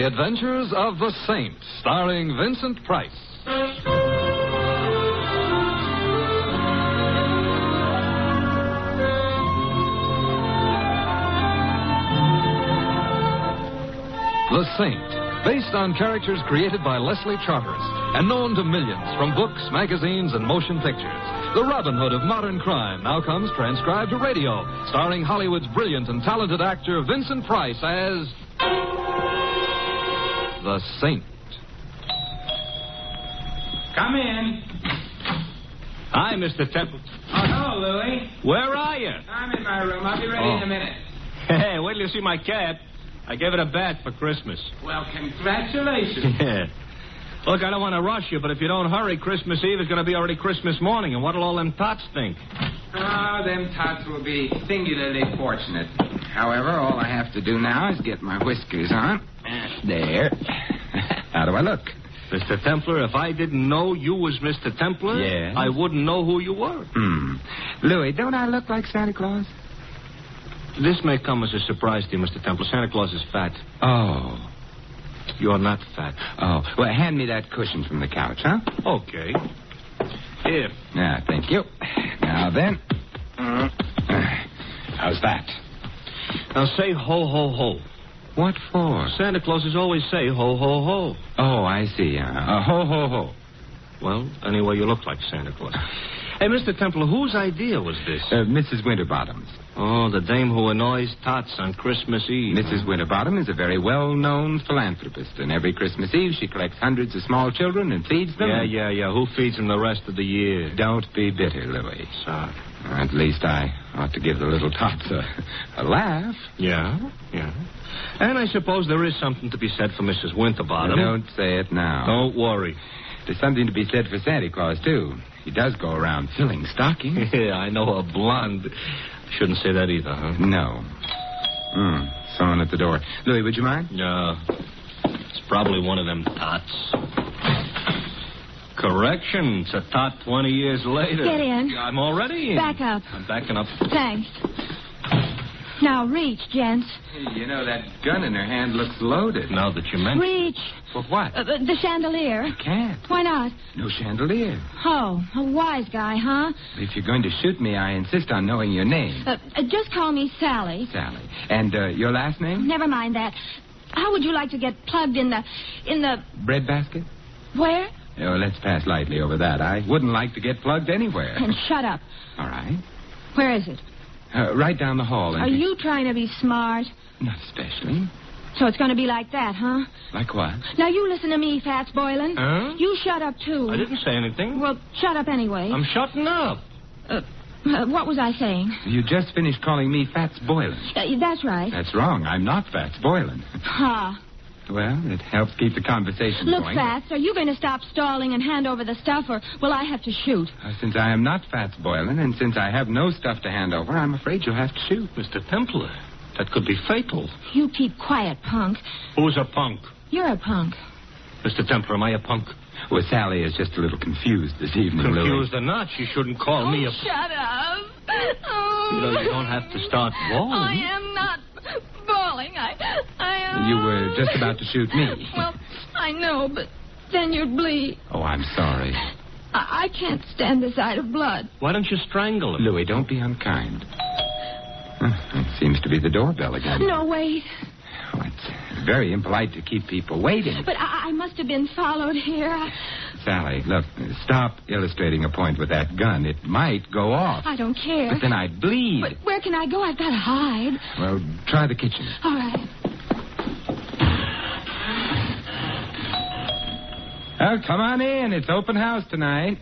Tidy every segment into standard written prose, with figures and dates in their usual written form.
The Adventures of the Saint, starring Vincent Price. The Saint, based on characters created by Leslie Charteris and known to millions from books, magazines, and motion pictures. The Robin Hood of modern crime now comes transcribed to radio, starring Hollywood's brilliant and talented actor Vincent Price as The Saint. Come in. Hi, Mr. Temple. Oh, hello, Louie. Where are you? I'm in my room. I'll be ready in a minute. Hey, wait till you see my cat. I gave it a bat for Christmas. Well, congratulations. Yeah. Look, I don't want to rush you, but if you don't hurry, Christmas Eve is going to be already Christmas morning, and what'll all them tots think? Oh, them tots will be singularly fortunate. However, all I have to do now is get my whiskers on. There. How do I look? Mr. Templar, if I didn't know you was Mr. Templar, Yes? I wouldn't know who you were. Louie, don't I look like Santa Claus? This may come as a surprise to you, Mr. Templar. Santa Claus is fat. Oh. You're not fat. Oh. Well, hand me that cushion from the couch, huh? Okay. Here. Yeah, thank you. Now then. How's that? Now say ho, ho, ho. What for? Santa Clauses always say ho, ho, ho. Oh, I see. Ho, ho, ho. Well, anyway, you look like Santa Claus. Hey, Mr. Templar, whose idea was this? Mrs. Winterbottom's. Oh, the dame who annoys tots on Christmas Eve. Mrs. Winterbottom is a very well-known philanthropist, and every Christmas Eve she collects hundreds of small children and feeds them. Yeah. Who feeds them the rest of the year? Don't be bitter, Louis. Sorry. At least I ought to give the little tots a laugh. Yeah. And I suppose there is something to be said for Mrs. Winterbottom. Don't say it now. Don't worry. There's something to be said for Santa Claus, too. He does go around filling stockings. Yeah, I know a blonde. Shouldn't say that either, huh? No. Someone at the door. Louis, would you mind? No. It's probably one of them tots. Correction. It's a tot 20 years later. Get in. I'm already in. Back up. I'm backing up. Thanks. Now, reach, gents. Hey, you know, that gun in her hand looks loaded. Now that you mention Reach. For what? The chandelier. I can't. Why not? No chandelier. Oh, a wise guy, huh? If you're going to shoot me, I insist on knowing your name. Just call me Sally. Sally. And your last name? Never mind that. How would you like to get plugged in the... Breadbasket? Where? Oh, let's pass lightly over that. I wouldn't like to get plugged anywhere. And shut up. All right. Where is it? Right down the hall. Are you trying to be smart? Not especially. So it's going to be like that, huh? Like what? Now, you listen to me, Fats Boylan. Huh? You shut up, too. I didn't say anything. Well, shut up anyway. I'm shutting up. What was I saying? You just finished calling me Fats Boylan. That's right. That's wrong. I'm not Fats Boylan. Ha. Well, it helps keep the conversation Look, going. Fats, are you going to stop stalling and hand over the stuff, or will I have to shoot? Since I am not Fats Boylan, and since I have no stuff to hand over, I'm afraid you'll have to shoot. Mr. Templar, that could be fatal. You keep quiet, punk. Who's a punk? You're a punk. Mr. Templar, am I a punk? Well, Sally is just a little confused this evening, Louis. Confused or not, she shouldn't call me a... Shut up. Oh. You don't have to start bawling. I am not bawling. I You were just about to shoot me. Well, I know, but then you'd bleed. Oh, I'm sorry. I can't stand the sight of blood. Why don't you strangle him? Louis, don't be unkind. It seems to be the doorbell again. No, wait. Oh, it's very impolite to keep people waiting. But I must have been followed here. Sally, look, stop illustrating a point with that gun. It might go off. I don't care. But then I'd bleed. But where can I go? I've got to hide. Well, try the kitchen. All right. Well, come on in. It's open house tonight.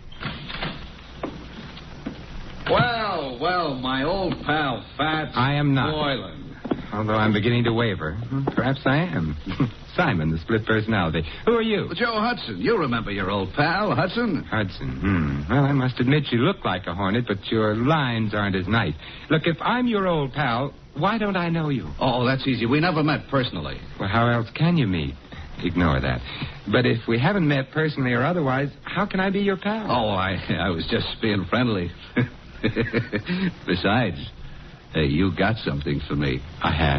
Well, my old pal, Fats I am not. Boylan. Although I'm beginning to waver. Perhaps I am. Simon, the split personality. Who are you? Well, Joe Hudson. You remember your old pal, Hudson? Hudson. Well, I must admit you look like a hornet, but your lines aren't as nice. Look, if I'm your old pal, why don't I know you? Oh, that's easy. We never met personally. Well, how else can you meet? Ignore that. But if we haven't met personally or otherwise, how can I be your pal? Oh, I was just being friendly. Besides, hey, you got something for me. I have?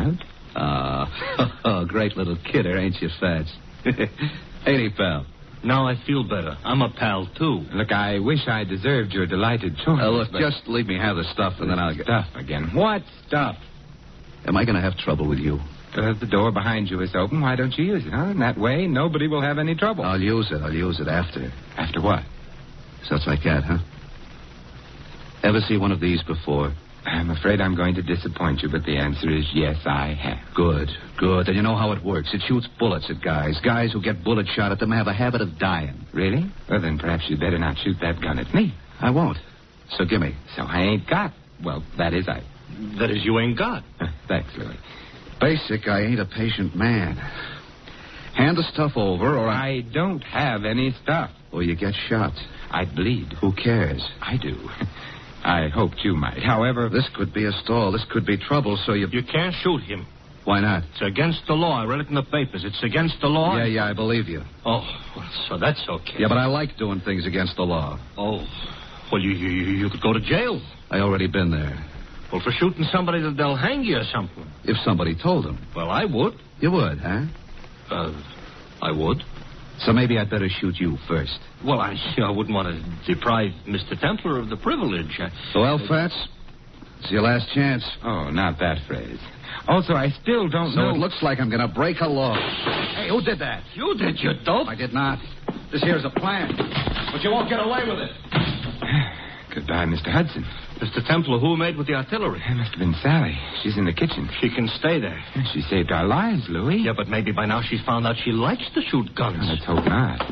Great little kidder, ain't you, Fats? Ain't he, pal? Now I feel better. I'm a pal, too. Look, I wish I deserved your delighted choice. Look, but... just leave me have the stuff, and then I'll get... Stuff again. What stuff? Am I going to have trouble with you? The door behind you is open. Why don't you use it, huh? In that way, nobody will have any trouble. I'll use it after. After what? Such like that, huh? Ever see one of these before? I'm afraid I'm going to disappoint you, but the answer is yes, I have. Good. And you know how it works. It shoots bullets at guys. Guys who get bullet shot at them have a habit of dying. Really? Well, then perhaps you'd better not shoot that gun at me. I won't. So gimme. So I ain't got. Well, that is I. That is, you ain't got. Thanks, Louis. Basic, I ain't a patient man. Hand the stuff over, or I don't have any stuff. Or you get shot. I bleed. Who cares? I do. I hoped you might. However... This could be a stall. This could be trouble, so you... You can't shoot him. Why not? It's against the law. I read it in the papers. It's against the law. Yeah, I believe you. Oh, well, so that's okay. Yeah, but I like doing things against the law. Oh, well, you could go to jail. I already been there. Well, for shooting somebody, they'll hang you or something. If somebody told them. Well, I would. You would, huh? I would. So maybe I'd better shoot you first. Well, I wouldn't want to deprive Mr. Templar of the privilege. Well, Fats, it's your last chance. Oh, not that phrase. Also, I still don't know... So it looks like I'm going to break a law. Hey, who did that? You did, you dope. I did not. This here's a plan. But you won't get away with it. Goodbye, Mr. Hudson. Mr. Templar, who made with the artillery? It must have been Sally. She's in the kitchen. She can stay there. She saved our lives, Louis. Yeah, but maybe by now she's found out she likes to shoot guns. Let's hope not.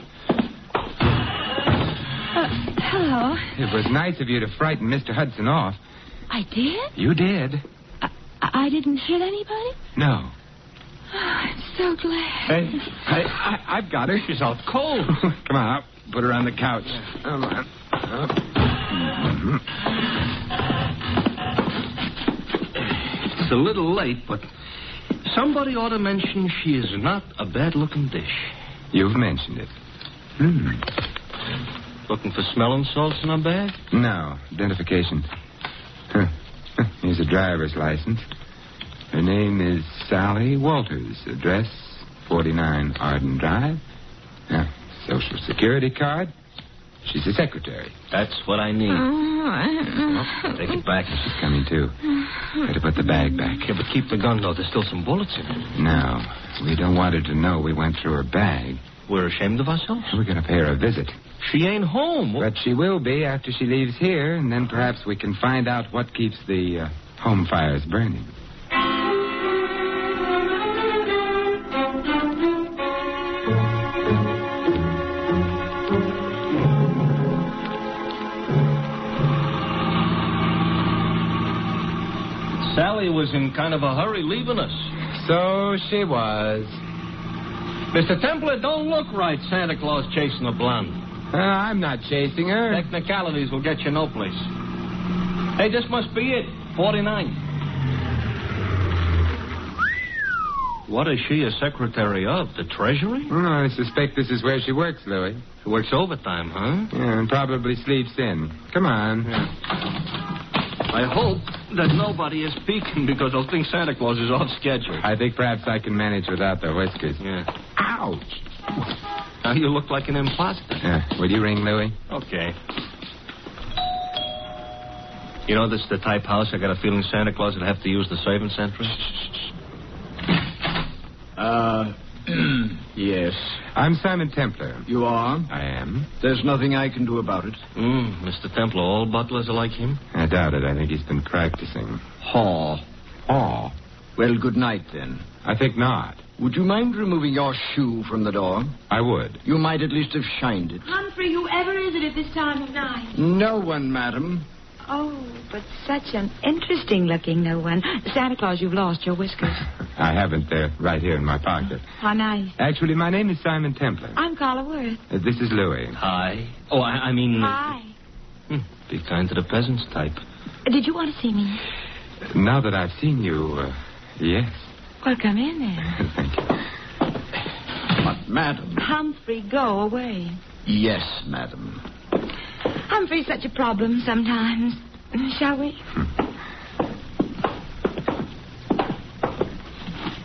Hello. It was nice of you to frighten Mr. Hudson off. I did? You did. I didn't hit anybody? No. Oh, I'm so glad. Hey, I've got her. She's out cold. Come on, I'll put her on the couch. Come on. It's a little late, but somebody ought to mention she is not a bad-looking dish. You've mentioned it. Looking for smelling salts in her bag? No. Identification. Here's a driver's license. Her name is Sally Walters. Address 49 Arden Drive. Social Security card. She's the secretary. That's what I need. Take it back. She's coming, too. Better put the bag back. Yeah, but keep the gun, though. There's still some bullets in it. No. We don't want her to know we went through her bag. We're ashamed of ourselves? We're going to pay her a visit. She ain't home. But she will be after she leaves here, and then perhaps we can find out what keeps the home fires burning. Sally was in kind of a hurry leaving us. So she was. Mr. Templar, don't look right, Santa Claus chasing a blonde. I'm not chasing her. Technicalities will get you no place. Hey, this must be it. 49. What is she a secretary of? The Treasury? Oh, I suspect this is where she works, Louis. She works overtime, huh? Yeah, and probably sleeps in. Come on. Yeah. I hope that nobody is peeking because they'll think Santa Claus is off schedule. I think perhaps I can manage without the whiskers. Yeah. Ouch! Now you look like an imposter. Will you ring, Louis? Okay. You know, this is the type house I got a feeling Santa Claus would have to use the servants' entrance. Yes. I'm Simon Templar. You are? I am. There's nothing I can do about it. Mr. Templar, all butlers are like him? I doubt it. I think he's been practicing. Haw. Oh. Well, good night, then. I think not. Would you mind removing your shoe from the door? I would. You might at least have shined it. Humphrey, whoever is it at this time of night? No one, madam. Oh, but such an interesting-looking no one. Santa Claus, you've lost your whiskers. I haven't. They're right here in my pocket. How nice. Actually, my name is Simon Templar. I'm Carla Worth. This is Louis. Hi. Oh, I mean... Hi. Be kind to the peasants type. Did you want to see me? Now that I've seen you, yes. Well, come in then. Thank you. But, madam... Humphrey, go away. Yes, madam. Humphrey's such a problem sometimes. Shall we?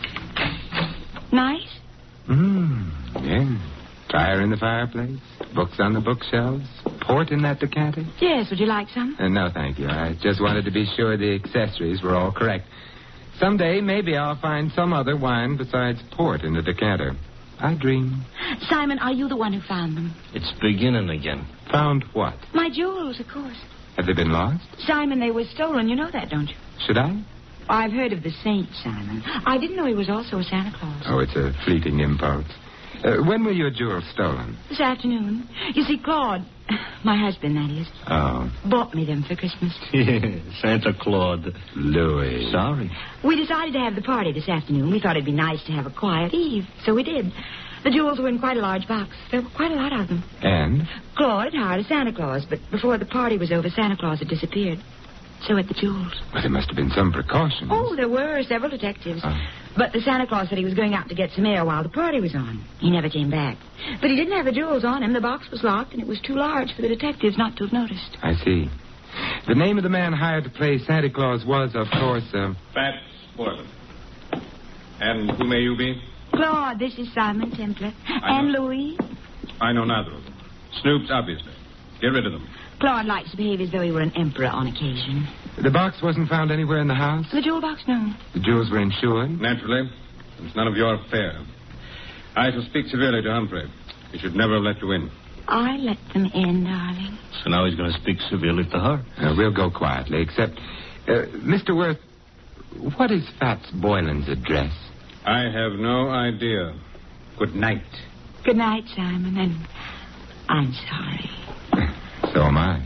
Nice? Yeah. Fire in the fireplace, books on the bookshelves, port in that decanter. Yes, would you like some? No, thank you. I just wanted to be sure the accessories were all correct. Someday, maybe I'll find some other wine besides port in the decanter. I dream. Simon, are you the one who found them? It's beginning again. Found what? My jewels, of course. Have they been lost? Simon, they were stolen. You know that, don't you? Should I? I've heard of the saint, Simon. I didn't know he was also a Santa Claus. Oh, it's a fleeting impulse. When were your jewels stolen? This afternoon. You see, Claude, my husband, that is, bought me them for Christmas. Santa Claus. Louis. Sorry. We decided to have the party this afternoon. We thought it'd be nice to have a quiet eve, so we did. The jewels were in quite a large box. There were quite a lot of them. And? Claude had hired a Santa Claus, but before the party was over, Santa Claus had disappeared. So had the jewels. Well, there must have been some precautions. Oh, there were several detectives. But the Santa Claus said he was going out to get some air while the party was on. He never came back. But he didn't have the jewels on him. The box was locked, and it was too large for the detectives not to have noticed. I see. The name of the man hired to play Santa Claus was, of course, Fats Boylan. And who may you be? Claude, this is Simon Templar. And Louis. I know neither of them. Snoops, obviously. Get rid of them. Claude likes to behave as though he were an emperor on occasion. The box wasn't found anywhere in the house? The jewel box, no. The jewels were insured? Naturally. It's none of your affair. I shall speak severely to Humphrey. He should never have let you in. I let them in, darling. So now he's going to speak severely to her. We'll go quietly, except... Mr. Worth, what is Fats Boylan's address? I have no idea. Good night. Good night, Simon, and I'm sorry. So am I.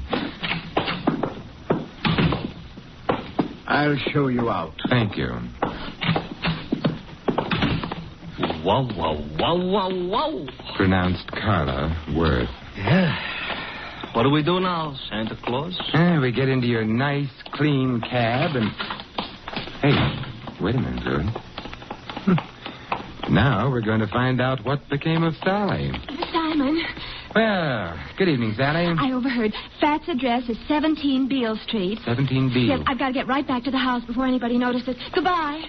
I'll show you out. Thank you. Wow, wow, wow, wow, wow. Pronounced Carla Worth. Yeah. What do we do now, Santa Claus? We get into your nice, clean cab and... Hey, wait a minute, Louis. Now we're going to find out what became of Sally. Simon. Well, good evening, Sally. I overheard. Fat's address is 17 Beale Street. 17 Beale. Yes, I've got to get right back to the house before anybody notices. Goodbye.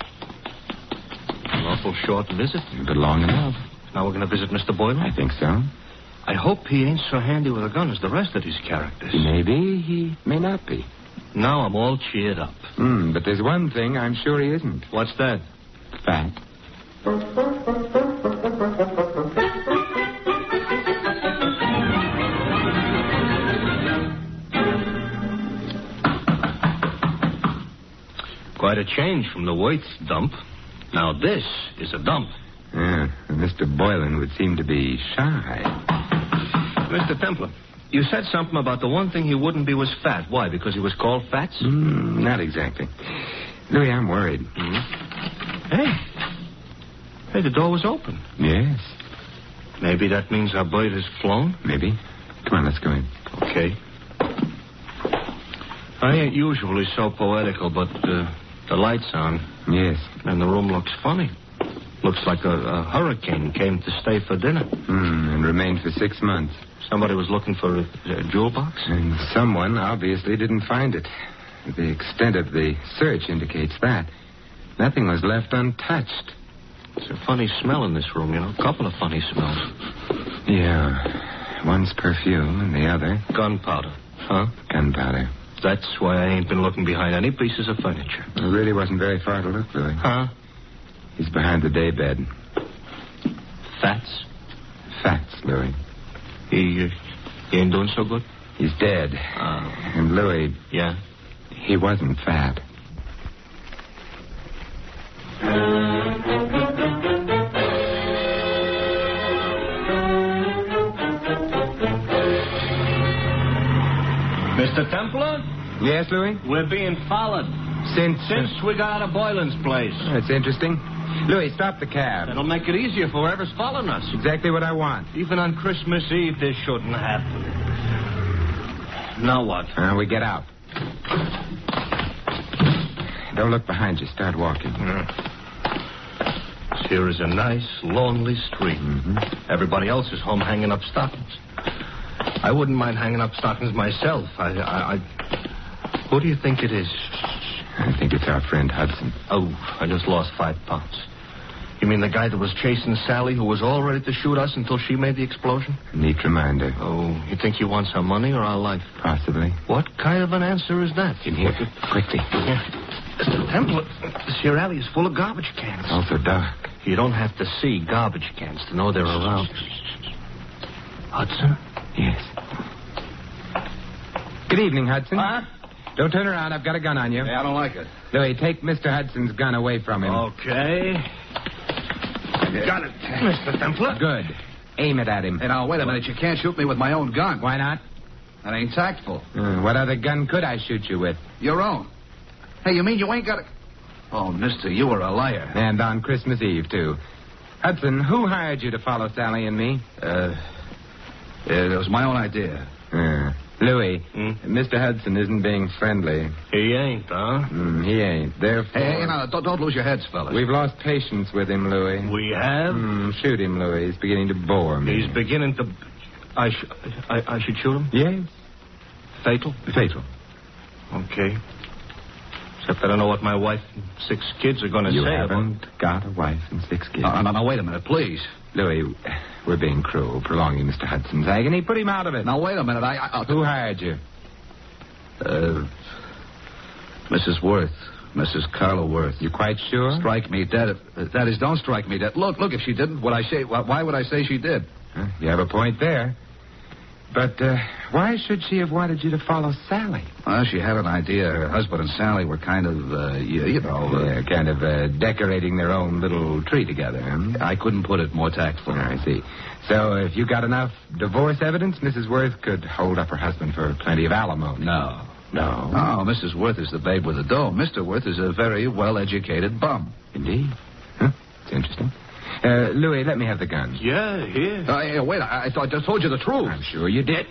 An awful short visit. But long enough. Now we're going to visit Mr. Boylan? I think so. I hope he ain't so handy with a gun as the rest of these characters. Maybe he may not be. Now I'm all cheered up. But there's one thing I'm sure he isn't. What's that? Fat. Quite a change from the Waits dump. Now this is a dump. Yeah, Mr. Boylan would seem to be shy. Mr. Templar, you said something about the one thing he wouldn't be was fat. Why? Because he was called Fats? Not exactly. Louis, I'm worried. Hey, the door was open. Yes. Maybe that means our bird has flown? Maybe. Come on, let's go in. Okay. I ain't usually so poetical, but the light's on. Yes. And the room looks funny. Looks like a hurricane came to stay for dinner. And remained for 6 months. Somebody was looking for a jewel box? And someone obviously didn't find it. The extent of the search indicates that. Nothing was left untouched. It's a funny smell in this room, you know. A couple of funny smells. Yeah. One's perfume and the other... Gunpowder. Huh? Gunpowder. That's why I ain't been looking behind any pieces of furniture. It really wasn't very far to look, Louis. Huh? He's behind the daybed. Fats? Fats, Louis. He ain't doing so good? He's dead. And Louis... Yeah? He wasn't fat. Mr. Templar? Yes, Louis? We're being followed. Since we got out of Boylan's place. That's interesting. Louis, stop the cab. That'll make it easier for whoever's following us. Exactly what I want. Even on Christmas Eve, this shouldn't happen. Now what? We get out. Don't look behind you. Start walking. Here is a nice, lonely street. Everybody else is home hanging up stockings. I wouldn't mind hanging up stockings myself. Who do you think it is? I think it's our friend Hudson. Oh, I just lost 5 pounds. You mean the guy that was chasing Sally, who was all ready to shoot us until she made the explosion? Neat reminder. Oh, you think he wants our money or our life? Possibly. What kind of an answer is that? In here. Quickly. Mr. Templar, this here alley is full of garbage cans. Also dark. You don't have to see garbage cans to know they're around. Hudson? Yes. Good evening, Hudson. Huh? Don't turn around. I've got a gun on you. Hey, I don't like it. Louis, take Mr. Hudson's gun away from him. Okay. Got it, Mr. Templar. Good. Aim it at him. Hey, now, wait a minute. You can't shoot me with my own gun. Why not? That ain't tactful. What other gun could I shoot you with? Your own. Hey, you mean you ain't got a... Oh, mister, you were a liar. And on Christmas Eve, too. Hudson, who hired you to follow Sally and me? It was my own idea. Louis, Mr. Hudson isn't being friendly. He ain't, huh? He ain't. Therefore... Hey, now, don't lose your heads, fellas. We've lost patience with him, Louis. We have? Shoot him, Louis. He's beginning to bore me. He's beginning to... I should shoot him? Yes. Fatal? Fatal. Okay. Except I don't know what my wife and 6 kids are going to say. You haven't got a wife and 6 kids. Now, wait a minute, please. Louis, we're being cruel, prolonging Mr. Hudson's agony. Put him out of it. Now, wait a minute. Who hired you? Mrs. Worth. Mrs. Carla Worth. You quite sure? Strike me dead. That is, don't strike me dead. Look, if she didn't, why would I say she did? You have a point there. But why should she have wanted you to follow Sally? Well, she had an idea. Her husband and Sally were kind of, kind of decorating their own little tree together. I couldn't put it more tactful. I see. So if you got enough divorce evidence, Mrs. Worth could hold up her husband for plenty of alimony. No. No? Oh, Mrs. Worth is the babe with the dough. Mr. Worth is a very well-educated bum. Indeed. Huh? It's interesting. Louis, let me have the gun. Yeah, here. Hey, wait, I just told you the truth. I'm sure you did.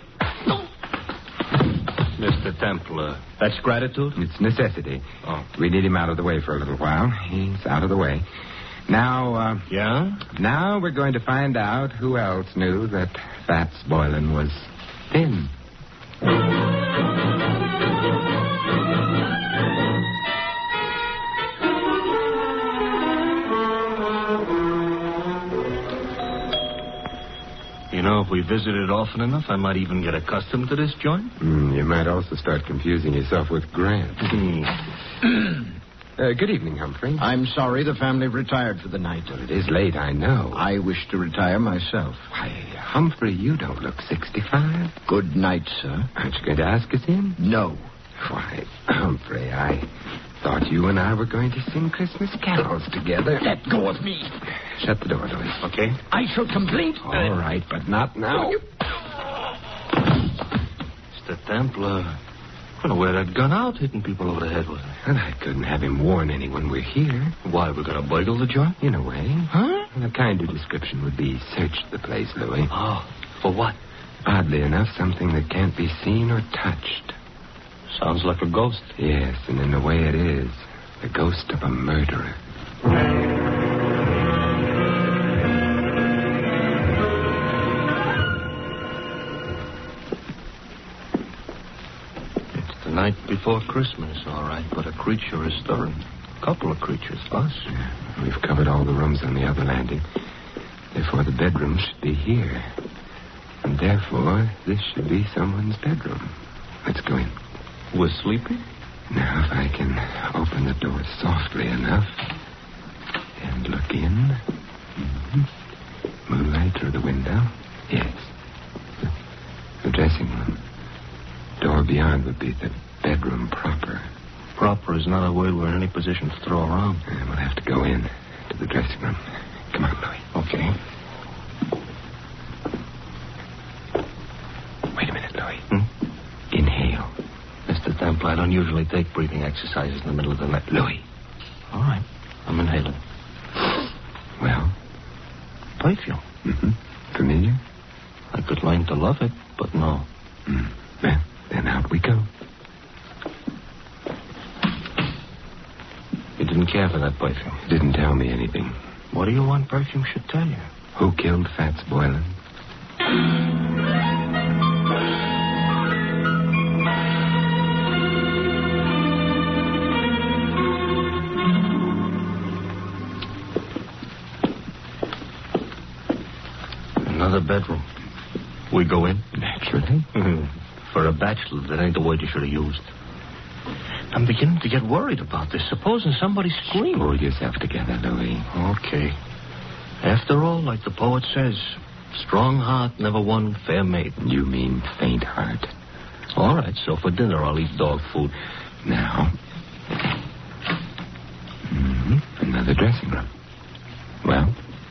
Mr. Templar, that's gratitude? It's necessity. Oh. We need him out of the way for a little while. He's out of the way. Now, Yeah? Now we're going to find out who else knew that Fats Boylan was thin. You know, if we visited often enough, I might even get accustomed to this joint. You might also start confusing yourself with Grant. Good evening, Humphrey. I'm sorry the family retired for the night. It is late, I know. I wish to retire myself. Why, Humphrey, you don't look 65. Good night, sir. Aren't you going to ask us in? No. Why, Humphrey, I thought you and I were going to sing Christmas carols together. Let go of me. Shut the door, Louis. Okay. I shall complain. All right, but not now. Mr. Templar, I'm going to wear that gun out, hitting people over the head with it. And I couldn't have him warn anyone we're here. Why, we're going to burgle the joint? In a way. Huh? A kinder description would be search the place, Louis. Oh, for what? Oddly enough, something that can't be seen or touched. Sounds like a ghost. Yes, and in a way it is. The ghost of a murderer. It's the night before Christmas, all right, but a creature is stirring. A couple of creatures, us. Yeah, we've covered all the rooms on the other landing. Therefore, the bedroom should be here. And therefore, this should be someone's bedroom. Let's go in. We're sleeping? Now, if I can open the door softly enough and look in. Moonlight through the window. Yes. The dressing room. Door beyond would be the bedroom proper. Proper is not a word we're in any position to throw around. We'll have to go in to the dressing room. Come on, Louis. Okay. Wait a minute, Louis. Inhale. Mr. Templar, I don't usually take breathing exercises in the middle of the night. Louis. All right. I'm inhaling. Well? Perfume. Familiar? I could learn to love it, but no. Well, then out we go. You didn't care for that perfume. Didn't tell me anything. What do you want perfume should tell you? Who killed Fats Boylan? the bedroom. We go in? Naturally. For a bachelor, that ain't the word you should have used. I'm beginning to get worried about this. Supposing somebody screamed. Pull yourself together, Louis. Okay. After all, like the poet says, strong heart never won fair maiden. You mean faint heart. All right, so for dinner I'll eat dog food. Now. Another dressing room. Well?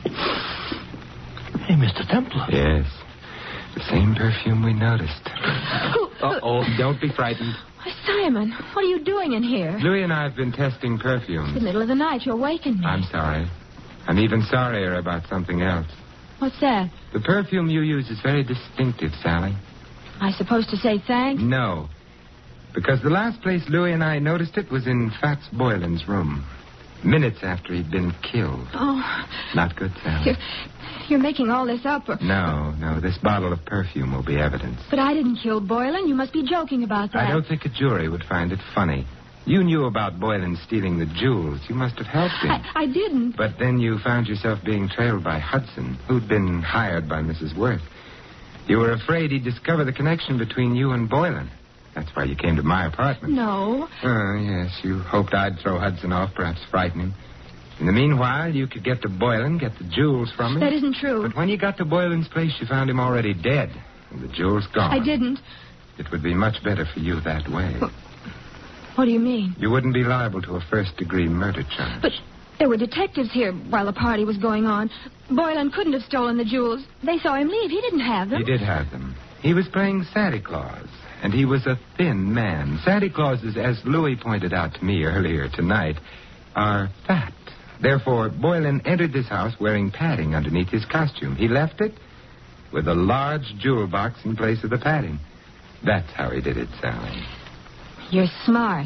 Hey, Mr. Templar. Yes. The same perfume we noticed. Uh-oh. Don't be frightened. Why, Simon, what are you doing in here? Louis and I have been testing It's perfumes. the middle of the night. You awakened me. I'm sorry. I'm even sorrier about something else. What's that? The perfume you use is very distinctive, Sally. I supposed to say thanks? No. Because the last place Louis and I noticed it was in Fats Boylan's room. Minutes after he'd been killed. Oh. Not good, Sally. You're making all this up. No. This bottle of perfume will be evidence. But I didn't kill Boylan. You must be joking about that. I don't think a jury would find it funny. You knew about Boylan stealing the jewels. You must have helped him. I didn't. But then you found yourself being trailed by Hudson, who'd been hired by Mrs. Worth. You were afraid he'd discover the connection between you and Boylan. That's why you came to my apartment. No. Yes. You hoped I'd throw Hudson off, perhaps frighten him. In the meanwhile, you could get to Boylan, get the jewels from him. That isn't true. But when you got to Boylan's place, you found him already dead, and the jewels gone. I didn't. It would be much better for you that way. What do you mean? You wouldn't be liable to a first-degree murder charge. But there were detectives here while the party was going on. Boylan couldn't have stolen the jewels. They saw him leave. He didn't have them. He did have them. He was playing Santa Claus, and he was a thin man. Santa Clauses, as Louis pointed out to me earlier tonight, are fat. Therefore, Boylan entered this house wearing padding underneath his costume. He left it with a large jewel box in place of the padding. That's how he did it, Sally. You're smart.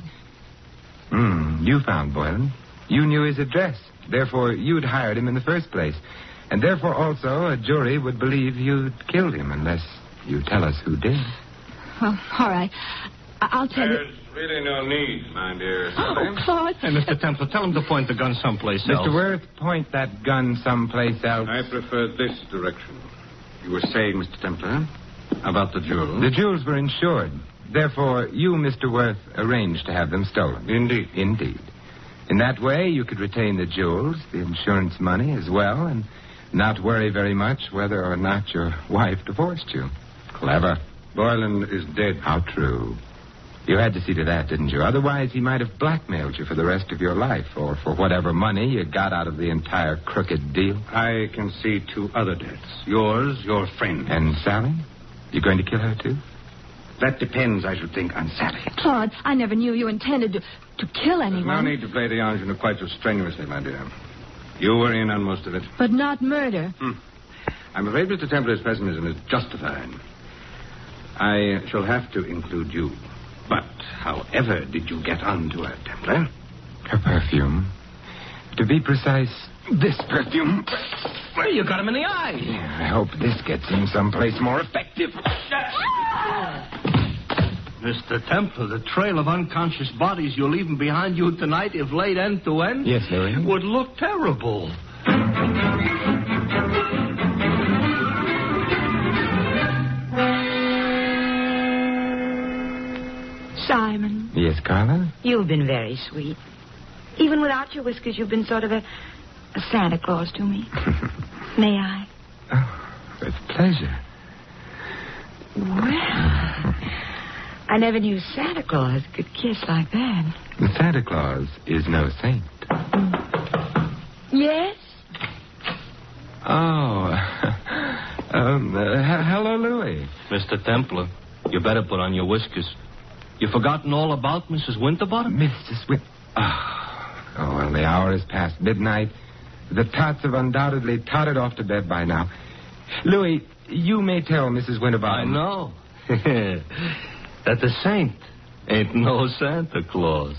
You found Boylan. You knew his address. Therefore, you'd hired him in the first place. And therefore, also, a jury would believe you'd killed him unless you tell us who did. Well, all right. I'll tell you. There's really no need, my dear. Oh, Claude. Hey, Mr. Templar, tell him to point the gun someplace else. Mr. Worth, point that gun someplace else. I prefer this direction. You were saying, Mr. Templar, about the jewels? The jewels were insured. Therefore, you, Mr. Worth, arranged to have them stolen. Indeed. Indeed. In that way, you could retain the jewels, the insurance money as well, and not worry very much whether or not your wife divorced you. Clever. Boylan is dead. How true. You had to see to that, didn't you? Otherwise, he might have blackmailed you for the rest of your life, or for whatever money you got out of the entire crooked deal. I can see two other deaths. Yours, your friend. And Sally? You going to kill her, too? That depends, I should think, on Sally. Claude, I never knew you intended to kill anyone. No need to play the ingenue quite so strenuously, my dear. You were in on most of it. But not murder. I'm afraid Mr. Templar's pessimism is justified. I shall have to include you. But however did you get onto her, Templar? Her perfume. To be precise, this perfume. Well, you got him in the eye. Yeah, I hope this gets him someplace more effective. Mr. Templar, the trail of unconscious bodies you're leaving behind you tonight, if laid end to end, Yes, Louis. would look terrible. Simon, Yes, Carla? you've been very sweet. Even without your whiskers, you've been sort of a Santa Claus to me. May I? Oh, with pleasure. Well, I never knew Santa Claus could kiss like that. Santa Claus is no saint. Yes? Oh. Hello, Louis. Mr. Templar, you better put on your whiskers. You forgotten all about Mrs. Winterbottom? Mrs. Oh, well, the hour is past midnight. The tots have undoubtedly tottered off to bed by now. Louis, you may tell Mrs. Winterbottom. I know. That the saint ain't no Santa Claus.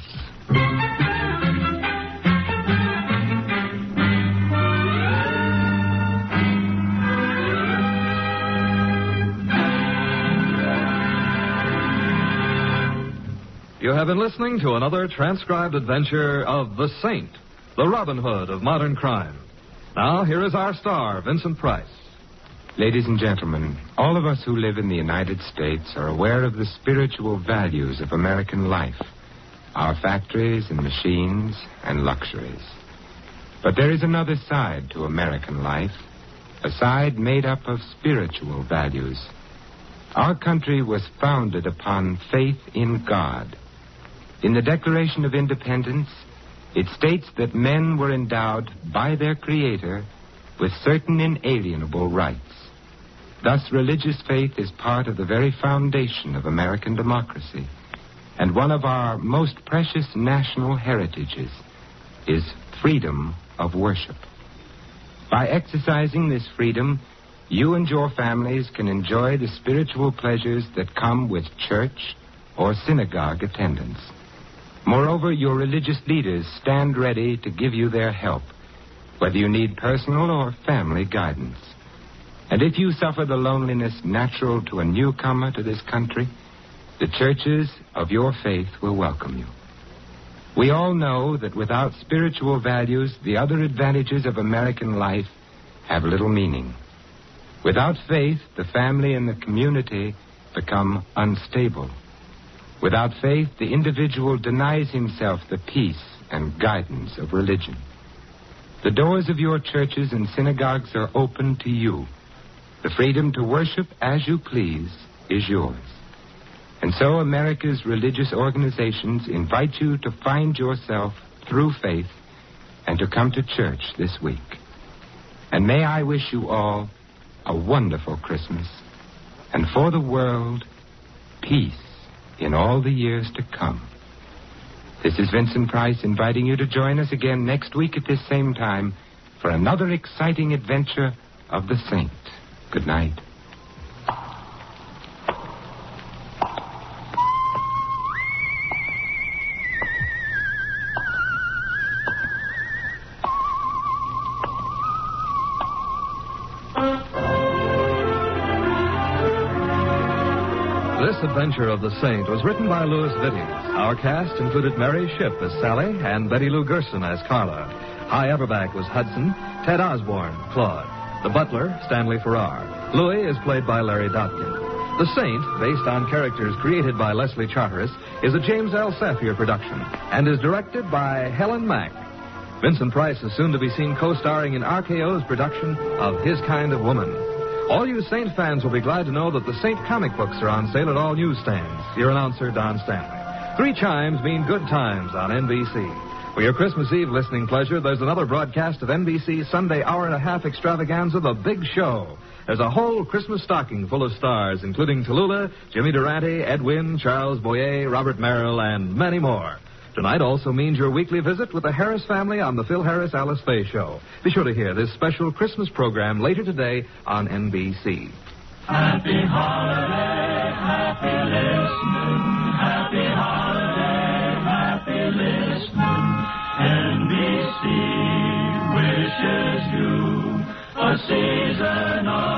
You have been listening to another transcribed adventure of The Saint, the Robin Hood of modern crime. Now, here is our star, Vincent Price. Ladies and gentlemen, all of us who live in the United States are aware of the spiritual values of American life, our factories and machines and luxuries. But there is another side to American life, a side made up of spiritual values. Our country was founded upon faith in God. In the Declaration of Independence, it states that men were endowed by their Creator with certain inalienable rights. Thus, religious faith is part of the very foundation of American democracy, and one of our most precious national heritages is freedom of worship. By exercising this freedom, you and your families can enjoy the spiritual pleasures that come with church or synagogue attendance. Moreover, your religious leaders stand ready to give you their help, whether you need personal or family guidance. And if you suffer the loneliness natural to a newcomer to this country, the churches of your faith will welcome you. We all know that without spiritual values, the other advantages of American life have little meaning. Without faith, the family and the community become unstable. Without faith, the individual denies himself the peace and guidance of religion. The doors of your churches and synagogues are open to you. The freedom to worship as you please is yours. And so America's religious organizations invite you to find yourself through faith and to come to church this week. And may I wish you all a wonderful Christmas, and for the world, peace in all the years to come. This is Vincent Price inviting you to join us again next week at this same time for another exciting adventure of the Saint. Good night. This adventure of the Saint was written by Louis Vittes. Our cast included Mary Shipp as Sally and Betty Lou Gerson as Carla. Hy Averback was Hudson, Ted Osborne, Claude. The butler, Stanley Farrar. Louis is played by Larry Dotkin. The Saint, based on characters created by Leslie Charteris, is a James L. Safier production and is directed by Helen Mack. Vincent Price is soon to be seen co-starring in RKO's production of His Kind of Woman. All you Saint fans will be glad to know that the Saint comic books are on sale at all newsstands. Your announcer, Don Stanley. 3 chimes mean good times on NBC. For your Christmas Eve listening pleasure, there's another broadcast of NBC's Sunday hour-and-a-half extravaganza, The Big Show. There's a whole Christmas stocking full of stars, including Tallulah, Jimmy Durante, Ed Wynn, Charles Boyer, Robert Merrill, and many more. Tonight also means your weekly visit with the Harris family on the Phil Harris Alice Faye Show. Be sure to hear this special Christmas program later today on NBC. Happy holiday, happy listening, happy holiday, happy listening. NBC wishes you a season of